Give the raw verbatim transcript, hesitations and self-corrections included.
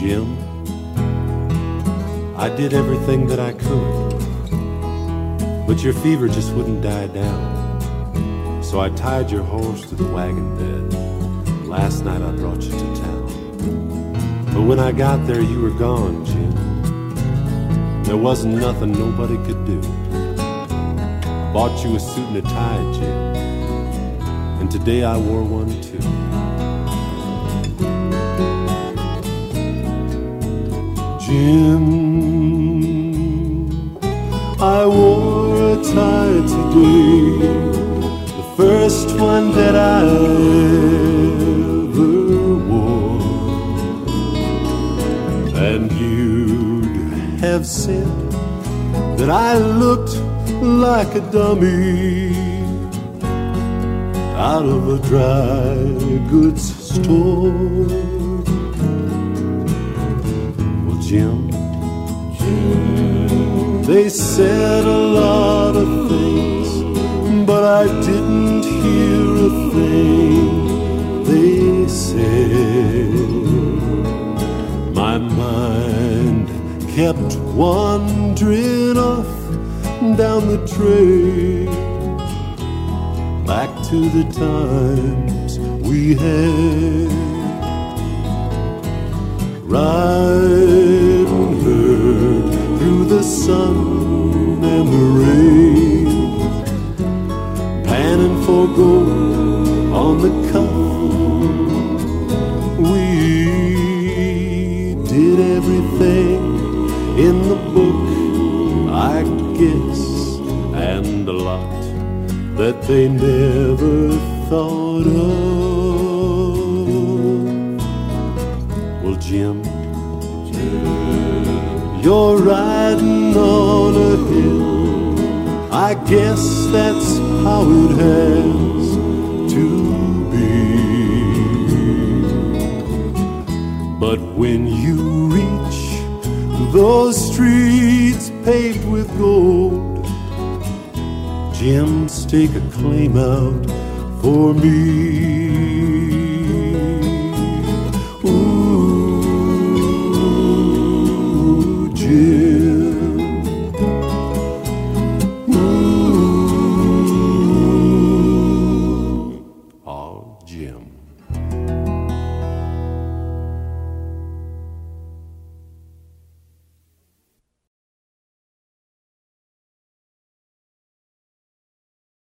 Jim, I did everything that I could, but your fever just wouldn't die down. So I tied your horse to the wagon bed. Last night I brought you to town. But when I got there, you were gone, Jim. There wasn't nothing nobody could do. Bought you a suit and a tie, Jim, and today I wore one too. Jim, I wore a tie today, the first one that I ever wore. And you'd have said that I looked like a dummy out of a dry goods store. Well, Jim, Jim, they said a lot of things, but I didn't hear a thing they said. My mind kept wandering off down the trail, back to the times we had, riding her through the sun and the rain, panning for gold on the cuff. We did everything in the book, I guess, and a lot that they never thought of. Well, Jim, Jim, you're riding on a hill. I guess that's how it has to be. But when you reach those streets paved with gold, Jim, stake a claim out for me.